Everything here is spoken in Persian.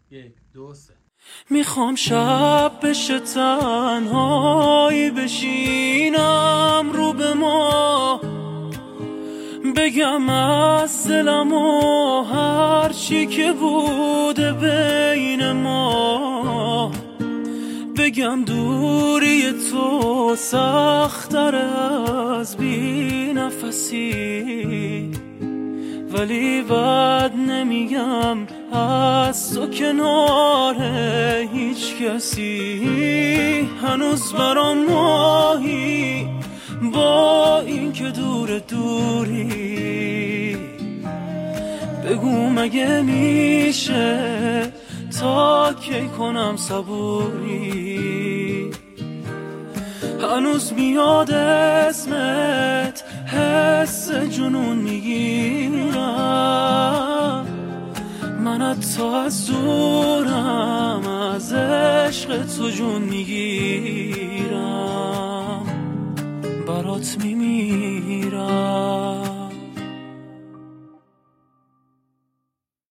1 2 3 میخوام شب بشه تنهایی بشینم رو به ما، بگم از دلم و هر چی که بوده بین ما، بگم دوری تو سخت‌تر از بی نفسی، ولی بعد نمیگم از تو کنار هیچ کسی. هنوز برام ماهی با این که دوری، بگو مگه میشه تا کی کنم صبوری. هنوز میاد اسمت، حس جنون میگیرم، من حتی از دورم از عشق تو جون میگیرم، برات میمیرم.